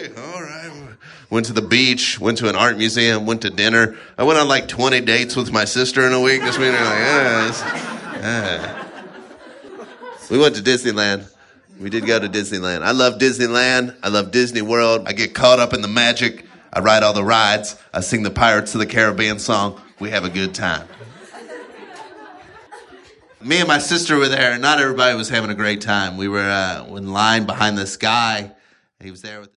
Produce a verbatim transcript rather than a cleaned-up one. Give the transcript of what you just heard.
okay, all right. Went to the beach, went to an art museum, went to dinner. I went on like twenty dates with my sister in a week. Just being like, yeah, it's, yeah. We went to Disneyland. We did go to Disneyland. I love Disneyland. I love Disney World. I get caught up in the magic. I ride all the rides. I sing the Pirates of the Caribbean song. We have a good time. Me and my sister were there. Not everybody was having a great time. We were uh, in line behind this guy. He was there with